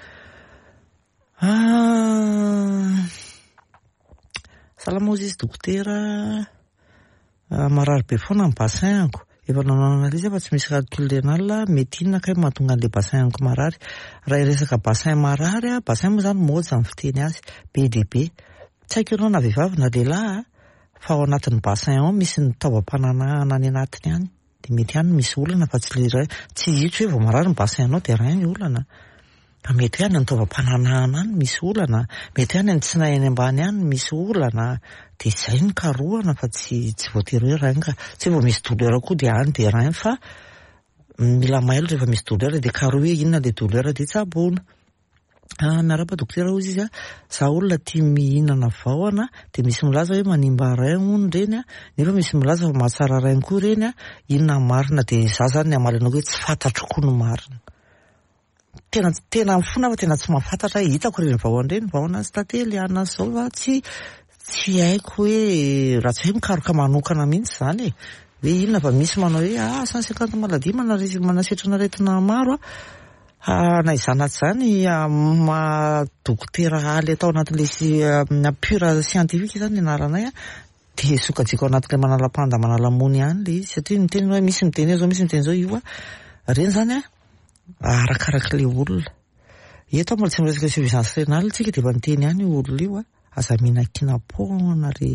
Salama ozy izy dokotera marary be foana ny bassinko. Efa nanao analizy fa tsy misy calcul rénal mety inona kay mahatonga an'ilay bassinko marary. Raha resaka bassin marary a bassin moa zany moja amin'ny fiteny azy be dia be. Tsy haiko ianao na vehivavy na lehilahy fa ao anatin'ny bassin ao misy ny taovam-pananahana any anatiny any dia mety any misy olana fa tsy le tsy hitro hoe vao marary ny bassin anao dia rain ny olana. mety ihany ny taovam-pananana any misy olana, mety ihany ny tsinainy ambany any misy olana, dia izay ny karohana fa tsy tsy voatery hoe rein ka tsy vao misy douleur koa dia any dia rein fa mila mailo rehefa misy douleur dia karoha hoe inona ilay douleur dia tsaboana. Miarapa dokotera hozy izy a, za olona tia mihinana vaoana dia misy milaza hoe manimba rein hono reny a, nefa misy milaza fa mahatsara rein koa reny a, inona marina dia za zany amalinao hoe tsy fantatro koa no marina. Tena tena mifona fa tena tsy mahafantatra hitako reny vahoana reny, vahoana sy tantely ana zao fa tsy tsy haiko hoe raha tsy hoe mikaroka manokana mihitsy zany e. Hoe inona fa misy manao hoe ah cent cinquante maladie manaretsy manasetrana aretina maro a. Na izany aty zany ma dokotera haly atao anatin'ilay pure scientifique zany anaranay a, dia sokajiko anatin'ilay manala-panda manalamony ihany le izy, satria miteny hoe misy miteny zao misy miteny zao io a, reny zany a arakarak'ilay olona. Eto mbola tsy miresaka suffisance rénale tsika dia efa miteny ihany io olona io a, aza mihinan-kena paona re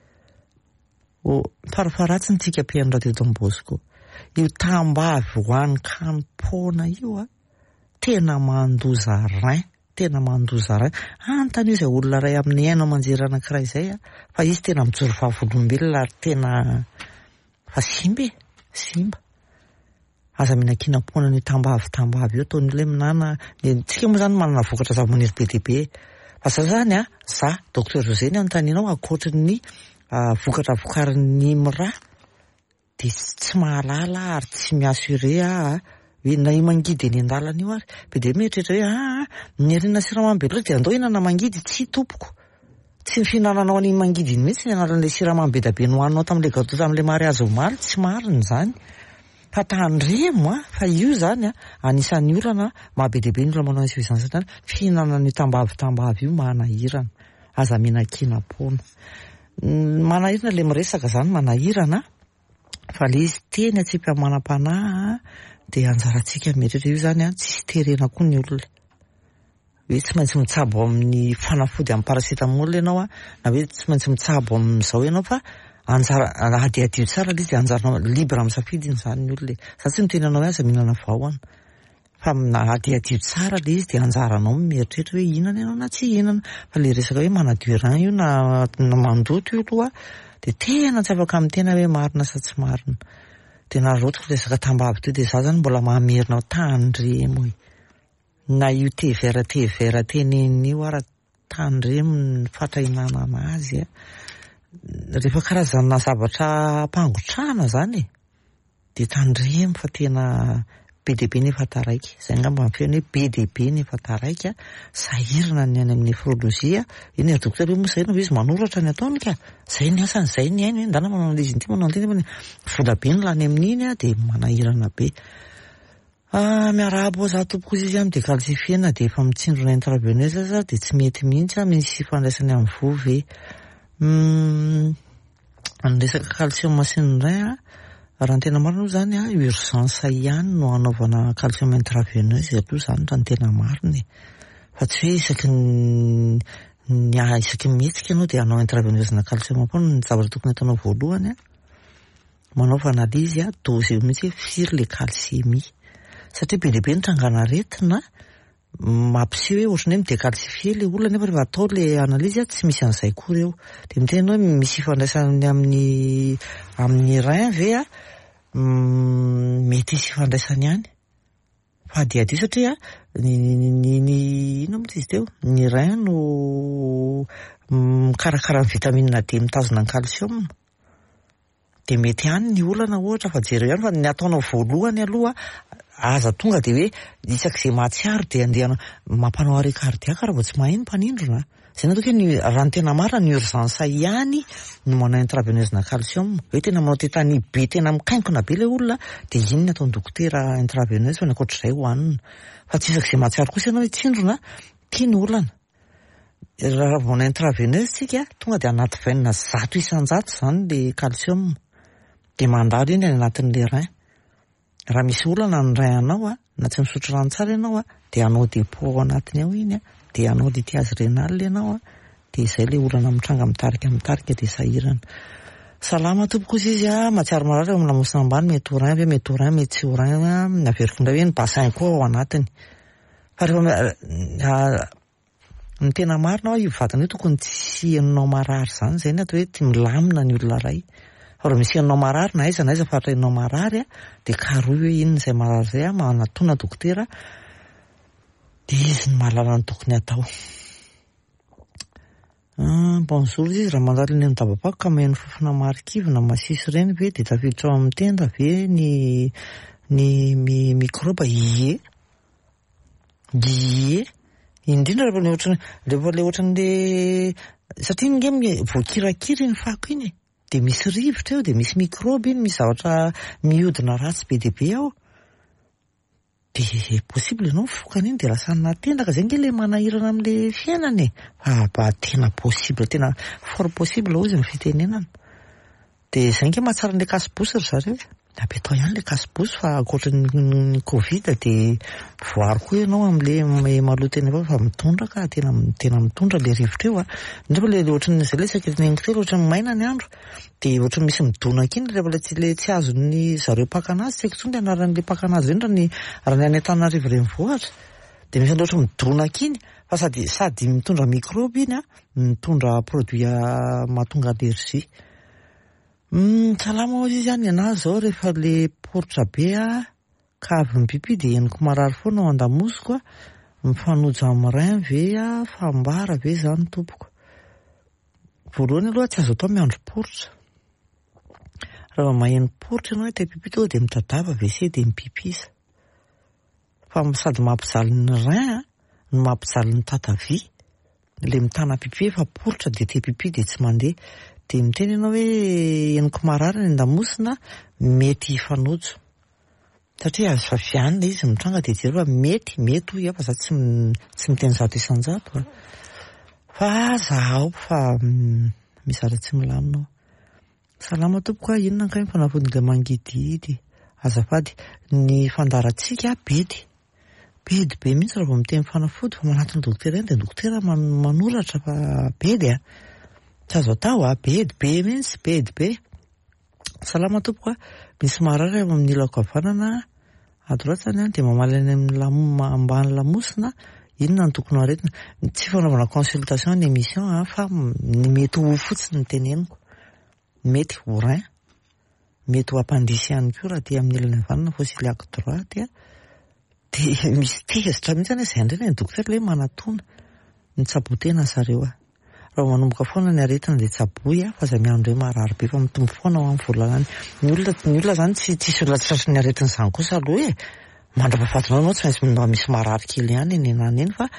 o farafaratsiny tsika mpihaino Radio Don Bosco io tambavy hoany kany paona io a, tena mandoza rein, tena mandoza rein. Antany io izay olona ray amin'ny aina manjery anankiray izay a, fa izy tena mijoro vavolombelona ary tena fa simba e, simba. Aza mihinan-kena paona ny tambavy tambavy io ataon'ilay minana, tsika moa zany manana vokatra zavamaniry be dia be. Fa za zany a, za docteur José ny anontanianao ankoatry ny vokatra vokarin'ny mira dia tsy mahalala ary tsy miassuré a hoe na io mangidy eny an-dalana io ary be dia mieritreritra hoe ah mierinana siramamy be loatra dia andao hinana mangidy, tsy tompoko. Tsy ny fihinananao an'iny mangidy iny mihitsy ny anaran'ilay siramamy be da be nohaninao tamin'ilay gâteau tamin'ilay mariazy omaly, tsy marina zany. Fa tandremo a, fa io zany a anisan'ny olana mahabe dia be ny olona manao insuffisance rénale, fihinana ny tambavy tambavy io manahirana. Aza mihinan-kena paona. Manahirana ilay miresaka zany, manahirana fa le izy teny atsipy-manam-panahy dia anjarantsika mieritreritra io zany a, tsy terena koa ny olona hoe tsy maintsy mitsabo amin'ny fanafody amin'ny paracetamol ianao a, na hoe tsy maintsy mitsabo amin'izao ianao, fa anjara adiadio tsara le izy dia anjaranao libre amin'ny safidiny zany ny olona. Za tsy miteny anao hoe aza mihinana vahoana, fa na adiadio tsara le izy dia anjaranao mieritreritra hoe inana ianao na tsy inana. Fa le resaka hoe manadio rein io na na mandoto io aloha dia tena tsy afaka amin'ny tena hoe marina sa tsy marina. Dia na rotiko resaka tambavy teo dia za zany mbola mamerina tandremo e. Na io thé vert thé vert tenenina io ara tandremo ny fatra azy a. Rehefa karazana zavatra ampangotrahana zany e, dia tandremo fa tena be dia be nefa taraiky. Izay angamba mifeona hoe be dia be nefa taraiky a. Sahirana ny any amin'ny nefrolozia. Iny a dokotera hoe moa izay no izy manoratra ny ataony ka izay ny asany, izay ny ainy, ndana manao an'izy ity manao an'ity nefa vola be ny lany amin'iny a, dia manahirana be. Miarahabo za tompoko izy amin'ny décalcifiena dia efa mitsindrona intraveineuse za dia tsy mety mihitsy a, misy fifandraisany amin'ny vovy. Ny resaka calcium sy ny rein a, raha ny tena marina zany a, urgence ihany no anaovana calcium intraveineuse aloha zany raha ny tena marina e. Fa tsy hoe isaky ny isaky mihetsika ianao dia anao intraveineuse na calcium foana. Ny zavatra tokony ataonao voalohany a, manaova analizy a dose eo mihitsy hoe firy le calciumie, satria be dia be ny trangana aretina mampiseho hoe ohatrany hoe midécalcifier le olona, nefa rehefa atao le analizy a tsy misy an'izay koa reo. Dia miteny hoe misy ifandraisany amin'ny amin'ny rein ve a, mety hisy ifandraisany ihany fa adiadio satria ny ny ny ino moa izy teo, ny rein no mikarakara ny vitamine D mitazona ny calcium. Dia mety ihany ny olana ohatra fa jereo ihany fa ny ataonao voalohany aloha aza tonga dia hoe isak'izay mahatsiaro dia andeha mampanao arrêt cardiaque raha vao tsy maheno mpanindrona. Izay natao hoe raha ny tena marina ny urgence ihany no manao intraveineuse na calcium. Hoe tena manao tétanie be, tena mikankona be ilay olona, dia iny ny ataon'ny dokotera intraveineuse fa ny ankoatr'izay hohanina. Fa tsy isak'izay mahatsiaro kosa ianao hoe tsindrona, tia ny olana. Raha vao manao intraveineuse tsika tonga dia anaty vainina zato isan-jato izany ilay calcium, dia mandalo iny any anatin'ilay rein. Raha misy olana ny rein anao a, na tsy misotro rano tsara ianao a, dia anao dépôt ao anatiny ao iny a, dia anao lithiase rénale ianao a, dia izay ilay olana mitranga mitarika mitarika dia sahirana. Salama tompoko izy a, matsiaro marary ao amin'ny lamosina ambany, mety ho rein ve mety ho rein mety tsy ho rein a, naveriko indray hoe ny bassin koa ao anatiny. fa rehefa ny tena marina io vatana io tokony tsy enonao marary zany zay ny atao hoe ty milamina ny olona ray. Fa raha misy enonao marary na aiza na aiza fa enonao marary a dia karoy hoe inona izay marary zay a manatona dokotera dia izy ny mahalala ny tokony atao. Bonjour izy raha mandalo ny tabapako ka maheno fofona marikivina masisy ireny ve dia tafiditra ao amin'ny tenda ve ny ny mikroba ie ie indrindra rehefa le ohatrany rehefa le ohatran'le satria ingemy voakirakira iny fako iny dia misy rivotra eo dia misy mikroba iny misy zavatra mihodina ratsy be dia be ao dia possible ianao fokana iny dia lasana tendaka zay nge le manahirana amin'le fiainany fa ba tena possible tena fort possible ao izy ny fitenenana dia zay nge mahatsara n'le kasibosy ry zareo apetao ihany le kasibosy fa akoatran'ny covid dia voary koa ianao amin'le maloteny avao fa mitondra ka tena tena mitondra le rivotra eo a ndraipa le ohatran'ny zay le sakitiny telo ohatran'ny maina ny andro dia ohatran'ny misy midonaka iny rehefa le tsy le tsy azon'ny zareo pakanazy tsy haiko intsony anaran'le pakanazy reny raha ny raha ny any Antananarivo renivohitra dia misy ohatran'ny midonaka iny fa sady sady mitondra mikroba iny a mitondra produit mahatonga allergie. Salama hozy izy ihany anazy zao rehefa le poritra be a ka avy ny pipi dia eniko marary foana ao an-damosiko a mifanojo amin'ny rein ve a fambara ve zany tompoko. Voalohany aloha tsy azo atao miandro poritra. Raha maheno poritra ianao te pipi to dia mitadava ve se dia mipipisa. Fa sady mampijaly ny rein a no mampijaly ny tatavy. Le mitana pipi efa poritra dia te pipi dia tsy mandeha. Dia miteny ianao hoe eniko marary ny an-damosina mety hifanojo. Satria azo fa fianina izy mitranga dia jery fa mety mety hoy fa za tsy tsy miteny zato isan-jato a. Fa zaho fa mizara tsy milamina. Salama tompoko a inona kay fanafodin'ilay mangidihidy. Azafady ny fandarantsika bedy. Bedy be mihitsy raha vao miteny fanafody fa manatona dokotera iny dia dokotera manoratra fa bedy a. Tsy azo atao a bedy be mihitsy bedy be. Salama tompoko a misy marary amin'ny ilako havanana adoratsany a dia mamalany amin'ny ambany lamosina inona ny tokony aretina tsy fanaovana consultation ny émission a fa ny mety ho fotsiny ny teneniko mety ho rein mety ho appendicite ihany koa raha ty amin'ny ilany havanana fossiliaque droite a dia misy tezitra mihitsy any izay indreny ny dokotera le manatona ny tsabotena zareo a. Raha manomboka foana ny aretina dia tsaboy a fa zay miandro hoe marary be fa mitombo foana ao amin'ny volanany. Ny olona ny olona zany tsy tsisy olona tsy ny aretina izany kosa aloha e mandra-pahafatinao ianao tsy maintsy misy marary kely ihany eny enany eny fa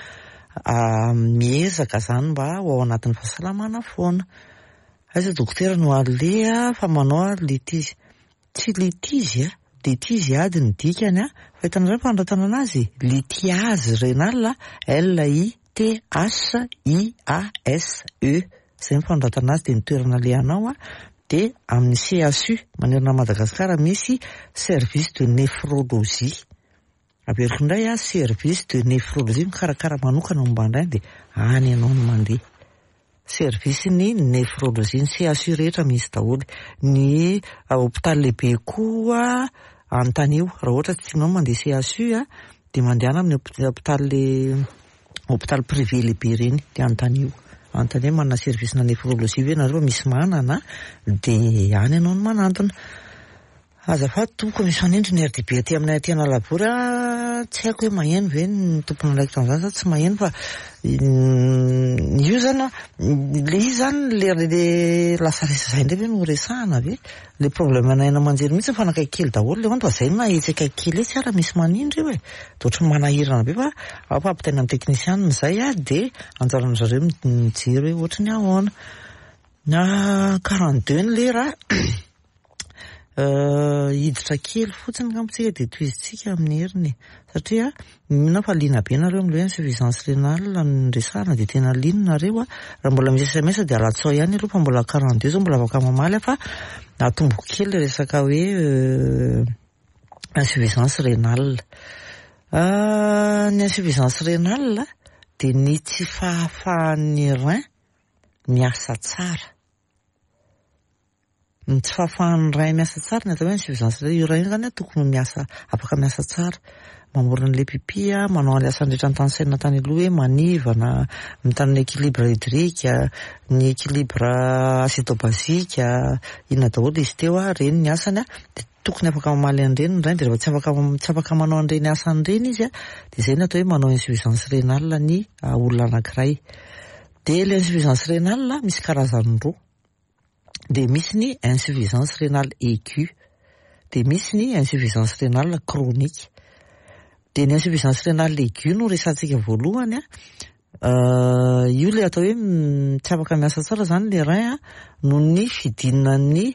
miezaka zany mba ao anatin'ny fahasalamana foana. Aiza dokotera no alea fa manao litizy tsy litizy a litizy ady ny dikany a fa hitanareo fandrantana anazy litiazy renal L I T H I A S E zay mifandratana azy dia ny toerana lehanao a dia amin'ny C H U manerana Madagasikara misy service de néphrologie. Averiko indray a service de néphrologie mikarakara manokana momba indray dia any ianao no mandeha. Service ny néphrologie ny C H U rehetra misy daholo. Ny hôpitaly lehibe koa Antanio raha ohatra tsy tianao mandeha C H U a dia mandehana amin'ny hôpitaly hôpitaly privé lehibe reny dia Antanio. Antanio manana service na néphrologie ve nareo misy manana dia any ianao no manantona. Azafady tompoko misy fanendry ny R D B aty aminay aty Analavory a tsy haiko hoe maheno ve ny tompony andraikitra amin'izany sa tsy maheno fa io zany le izy zany le lasa resa izay indray ve no resahana ve le problème anaina manjery mihitsy fanakaiky kely daholo le vanto fa zay na etsy akaiky kely tsy ara misy manindry io e dia ohatry manahirana be fa ampampitaina amin'ny teknisianina izay a dia anjaran'ny zareo mijery hoe ohatry ny ahoana na quarante-deux ny lera hiditra kely fotsiny kampotsika dia toizitsika amin'ny heriny satria mina fa liana be nareo amin'ilay hoe insuffisance rénale ny resahana dia tena liana nareo a raha mbola misy S M S dia alatsao ihany aloha fa mbola quarante-deux zao mbola afaka mamaly fa atombo kely resaka hoe insuffisance rénale. Ny insuffisance rénale dia ny tsy fahafahan'ny rein miasa tsara. Ny tsy fahafahan'ny rein miasa tsara ny atao hoe insuffisance rénale io rein zany tokony miasa afaka miasa tsara. mamorona an'ilay pipi a, manao an'ilay asany rehetra ny tanysaina tany aloha hoe manivana, mitany équilibre hydrique, ny équilibre acétobasique, inona daholo izy teo a, reny ny asany a, de tokony afaka mamaly an'ireny ndray, de rehefa tsy afaka tsy afaka manao an'ireny asan'ireny izy a, de izay ny atao hoe manao insuffisance rénale ny olona anankiray. De le insuffisance rénale misy karazany roa. De misy ny insuffisance rénale aiguë, de misy ny insuffisance rénale chronique. De ny insuffisance rénale aiguë no resantsika voalohany a, io le atao hoe tsy afaka miasa tsara zany le rein a, noho ny fidinan'ny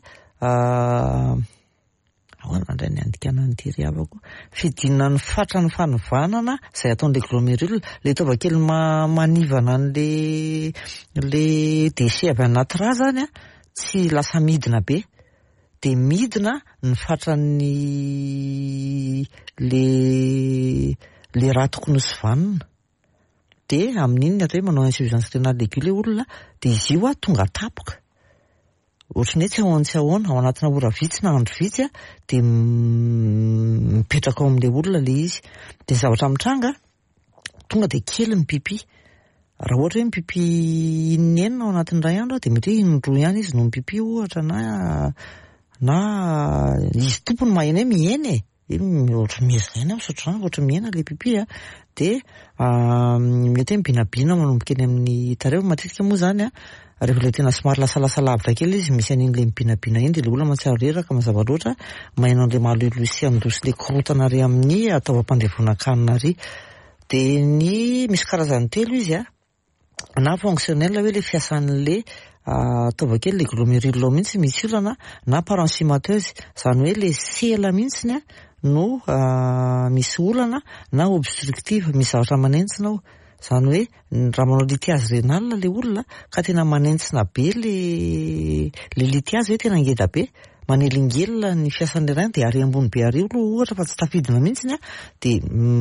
ahoana indray ny andikana ny tery avako, fidinan'ny fatra ny fanovanana izay ataon'ilay glomérule, le taova kely manivana an'le le déchet avy anaty rà zany a, tsy lasa midina be, de midina ny fatran'ny le le rà tokony sovanina. De amin'iny ny atao hoe manao insuffisance rénale aiguë le olona, de izy io a tonga tapoka. Ohatrany hoe tsy ahoana tsy ahoana ao anatina ora vitsy na andro vitsy a, de mipetraka ao amin'ilay olona le izy. De zavatra mitranga tonga de kely ny pipi. Raha ohatra hoe ny pipi inenina ao anatin'ny ray andro de mety hoe indroa ihany izy no ny pipi ohatra, na na izy tompony maheno hoe miena e, ohatra miezana misaotra zany, ohatra miena le pipi a, de mety hoe mibinabina manomboka eny amin'ny tareo matetika moa zany a, rehefa le tena somary lasalasa lavitra kely izy misy an'iny le mibinabina iny, de le olona mahatsiaro reraka mazava loatra maheno an'le mahalolosi amindosy le korotana ry amin'ny ataovam-pandevona-kanina ry. De ny misy karazany telo izy a, na fonctionnel hoe le fiasan'le ataova kely le glomérule mihitsy misy olana, na parenchymateuse zany hoe le sela mihitsy a no misy olana, na obstructive misy zavatra manentsina ao. Zany hoe raha manao lithiase rénale le olona ka tena manentsina be le le lithiase hoe tena ngeda be, manelingelina ny fiasan'le rein, de ary ambony be ary olo ohatra fa tsy tafidina mihitsy a, de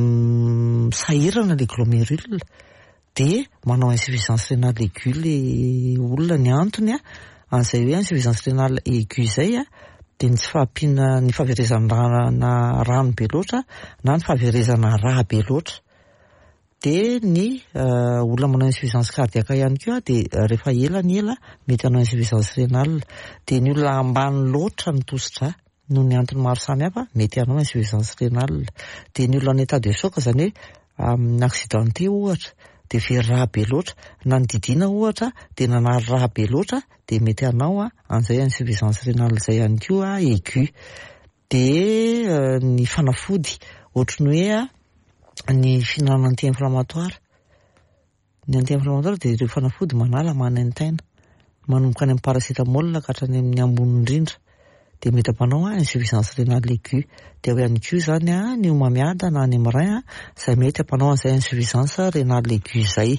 sahirana le glomérule. De manao insuffisance rénale aiguë le olona, ny antony a an'izay hoe insuffisance rénale aiguë zay a, de ny tsy fahampiana ny fahaverezana rano be loatra na ny fahaverezana rà be loatra. De ny olona manao insuffisance cardiaque ihany koa de rehefa ela ny ela mety hanao insuffisance rénale. De ny olona ambany loatra ny tosi-drà noho ny antony maro samihafa mety hanao insuffisance rénale. De ny olona en état de choc zany hoe amin'ny accidenté ohatra, de very rà be loatra, na ny didina ohatra de nanary rà be loatra, de mety hanao a an'izay insuffisance rénale zay ihany koa aiguë. De ny fanafody ohatrany hoe ny fihinanana anti-inflammatoire. Ny anti-inflammatoire de ireo fanafody manala manentaina, manomboka any amin'ny paracétamol ka hatrany amin'ny ambony indrindra, de mety ampanao a insuffisance rénale aiguë. De ao ihany koa zany a ny homamiada na any amin'ny rein a, izay mety ampanao an'izay insuffisance rénale aiguë zay.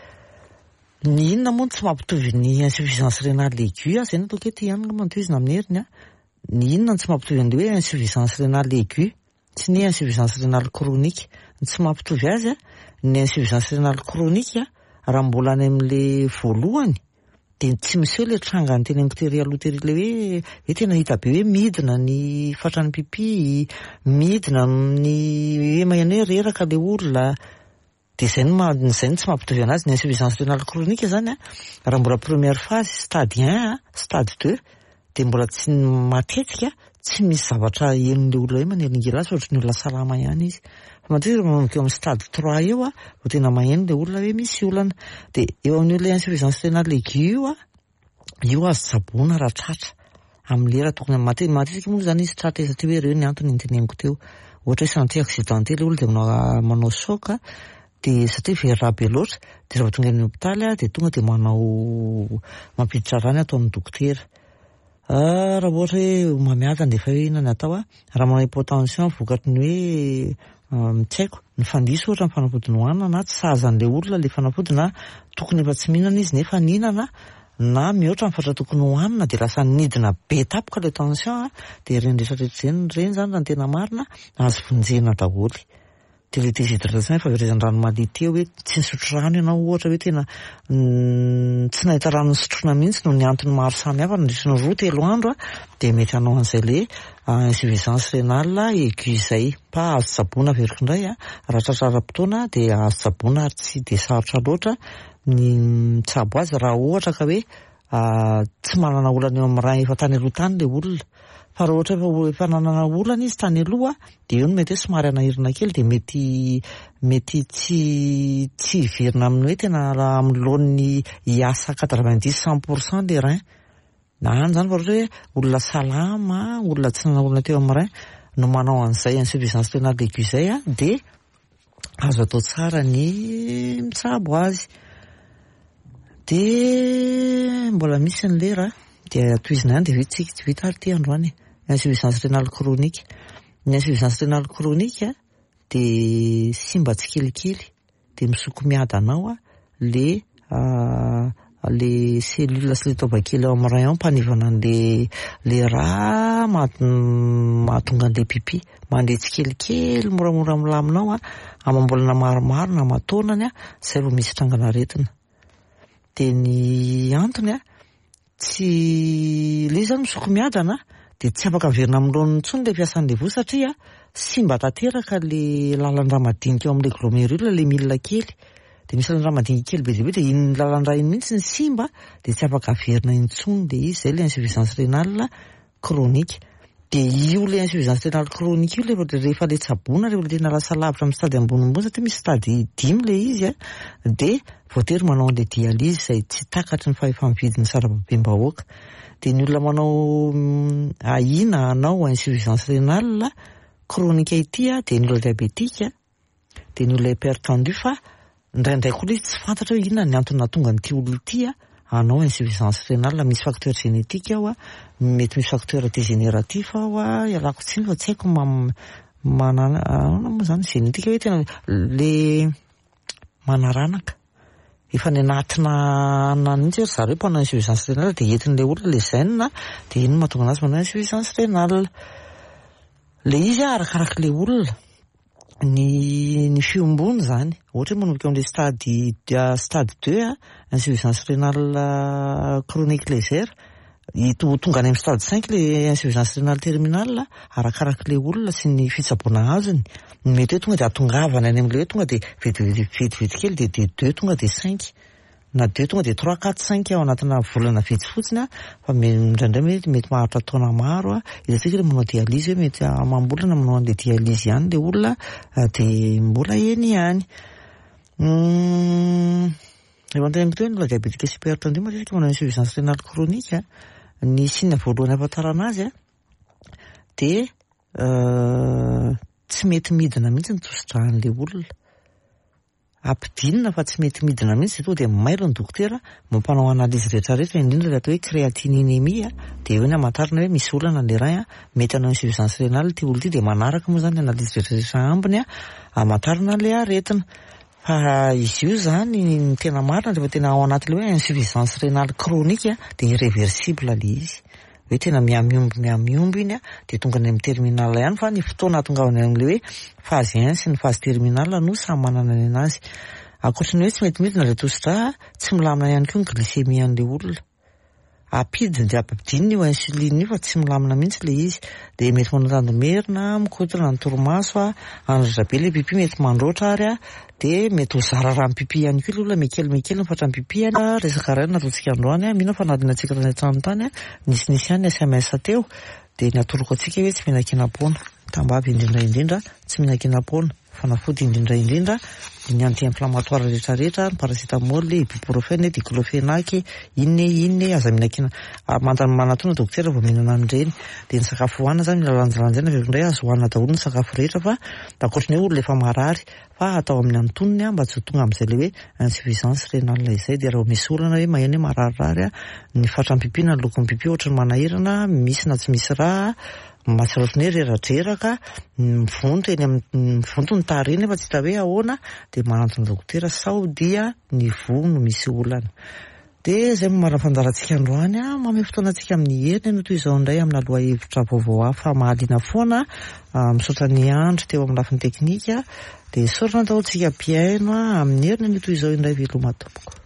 Ny inona moa tsy mampitovy ny insuffisance rénale aiguë, zay ny atao kety ihany mantohizina amin'ny heriny a, ny inona tsy mampitovy an'ilay hoe insuffisance rénale aiguë sy ny insuffisance rénale chronique. Ny tsy mampitovy azy a, ny insuffisance rénale chronique a, raha mbola any amin'le voalohany de tsy misy hoe le trangany teny amin'ny tery aloha tery le hoe hoe tena hita be hoe midina ny fatran'ny pipi, midina ny hoe maheno hoe reraka le olona. De zay ny zay ny tsy mampitovy anazy. Ny insuffisance rénale chronique zany a, raha mbola première phase, stade un, stade deux, de mbola tsy matetika tsy misy zavatra henon'le olona hoe manelingela azy, ohatrany olona salama ihany izy. Matetika manomboka eo amin'ny stade trois eo a, vao tena maheno le olona hoe misy olana. De eo amin'io insuffisance rénale aiguë io a, io azo tsaboana raha tratra amin'ny lera tokony matetika moa zany izy tratra izy teo hoe ireo ny antony noteneniko teo. Ohatra hoe santé accidenté le olona de manao manao choc, de satria very rà be loatra, de rehefa tonga any hôpitaly a, de tonga de manao mampiditra rano atao amin'ny dokotera. Raha ohatra hoe homamiadana de efa hoe inona ny atao a, raha manao hypotension vokatry ny hoe tsy haiko ny fandisy ohatra ny fanafody nohanina, na tsy sahaza an'le olona le fanafody, na tokony efa tsy mihinana izy nefa ninana, na mihoatra ny fatra tokony hohanina, de lasa nidina be tapoka le tension a, de reny rehetra rehetra zeny reny zany raha ny tena marina azo vonjena daholy. de le déshydratation fa verezany rano mality hoe tsy nisotro rano ianao ohatra hoe tena tsy nahita rano sotrona mihitsy no ny antony maro samihafa nandritra ny roa telo andro a de mety hanao an'izay le insuffisance rénale aiguë zay pa azo tsaboana veriko indray a raha tratrara-potoana de azo tsaboana ary tsy de sarotra loatra ny tsabo azy raha ohatra ka hoe tsy manana olana eo amin'ny raha efa tany aloha tany le olona fa raha ohatra efa nanana olana izy tany aloha de eo no mety hoe somary anahirana kely de mety mety tsy tsy hiverina amin'ny hoe tena amin'ny lohan'ny hiasa quatre-vingt-dix cent pour cent le rein na an'izany fa ohatra hoe olona salama olona tsy nanana olana teo amin'ny rein no manao an'izay insuffisance rénale aiguë zay a de azo atao tsara ny mitsabo azy. De mbola misy ny lera de atoizina ihany de vitsika vita ary ty androany insuffisance rénale chronique. Ny insuffisance rénale chronique a de simba tsikelikely de misokomiada anao a le le cellule sy le tobakely ao amin'ny rein ao mpanivana an'le le raha mahatonga an'le pipi mandeha tsikelikely moramora milaminao a amam-bolana maromaro na mataonany a zay vao misy trangana aretina. De ny antony a tsy le zany misokomiadana de tsy afaka averina amin'ny lohany intsony le fiasan'le vo satria simba tanteraka le lalan-draha madinika eo amin'le glomérule le milina kely de misy lalan-draha madinika kely be dia be de iny lalan-draha iny mihitsy ny simba de tsy afaka averina intsony de izy zay le insuffisance rénale chronique. De io le insuffisance rénale chronique io le rehefa le tsaboana rehefa le tena lasa lavitra amin'ny stady ambonimbony satria misy stady dimy le izy a de voatery manao an'le dialyse zay tsy takatry ny fahefa-mividin'ny sarababem-bahoaka. De ny olona manao ahina anao insuffisance rénale chronique ity a de ny olona diabétique de ny olona hypertendu fa indraindray koa le tsy fantatra hoe inona ny antony nahatonga n'ity olona ity a anao insuffisance rénale misy facteur génétique ao a mety misy facteur dégénératif ao a ialako tsiny fa tsy haiko manana ana moa zany génétique hoe tena le manaranaka efa ny anatina nanitsy ry zareo mpanao insuffisance rénale de entin'le olona le gène de iny mahatonga anazy manao insuffisance rénale. Le izy arakaraka le olona ny ny fiombony zany ohatra hoe manomboka amin'le stade stade deux a insuffisance rénale chronique légère ito tonga any amin'ny stade cinq le insuffisance rénale terminale arakaraka le olona sy ny fitsaboana azony mety hoe tonga de atongavana any amin'le hoe tonga de vetivety kely de de deux tonga de cinq na deux tonga de trois quatre cinq ao anatina volana vitsy fotsiny a fa indraindray mety mety maharitra taona maro a izatsika le manao dialyse hoe mety amam-bolana manao an'le dialyse ihany le olona de mbola eny ihany. Rehefa antena mety hoe ny olona diabétique sy hypertendu matetika manao insuffisance rénale chronique a ny signe voalohany ahafantarana azy a de tsy mety midina mihitsy ny tosi-drahan'le olona ampidinina fa tsy mety midina mihitsy to de mailo ny dokotera mampanao analyse rehetrarehetra indrindra le atao hoe créatinémie de eo ny amantarana hoe misy olana le rein mety hanao insuffisance rénale ty olona ty de manaraka moa zany analyse rehetrarehetra ambiny a amantarana le aretina. Fa izy io zany ny tena marina rehefa tena ao anatin'le hoe insuffisance rénale chronique de irréversible le izy hoe tena miamiomby miamiomby iny a de tonga any amin'ny terminale ihany fa ny fotoana tongavany amin'le hoe phase un sy ny phase terminale no samy manana ny anazy. Ankoatrany hoe tsy mety midina le tosi-dra tsy milamina ihany koa ny glycémie an'le olona apidiny de ampidinina io insuline io fa tsy milamina mihitsy le izy de mety manao tandomerina mikotrana ny torimaso a andratra be le pipi mety mandroatra ary a de mety ho zara raha pipi ihany koa le olona mekely mekely mifatra pipi a resaka ray nataontsika androany a mino fa nadina antsika tany an-trano tany a nisy nisy ihany S M S teo de natoroko atsika hoe tsy mihinan-kena-pona tambavy indrindra indrindra tsy mihinan-kena-pona fanafody indrindra indrindra ny anti-inflammatoire rehetrarehetra ny paracétamol ibuprofène diclofenac inne inne aza mihinan-kena mandany manatona dokotera vao mihinana an'ireny de ny sakafo hohanina zany milalanjalanjaina veindray azo hohanina daholo ny sakafo rehetra fa ankoatrany hoe olona efa marary fa atao amin'ny antonony a mba tsy ho tonga amin'izay le hoe insuffisance rénale izay de raha misy olana hoe maheno hoe mararirary a ny fatram-pipina ny lokon'ny pipi ohatry ny manahirana misy na tsy misy raha masarotry ny reradreraka mivonto eny amin'ny mivonto ny tariny nefa tsy hita hoe ahoana de manantona dokotera sao dia ny vo no misy olana dia izay marafandarantsika androany a mamy fotoanantsika amin'ny heriny no toy izao indray amin'ny aloha hevitra vaovao hafa fa mahaliana foana misaotra ny andro teo amin'ny lafiny teknika dia sorana daholo tsika mpiaino a amin'ny heriny no toy izao indray veloma tompoko.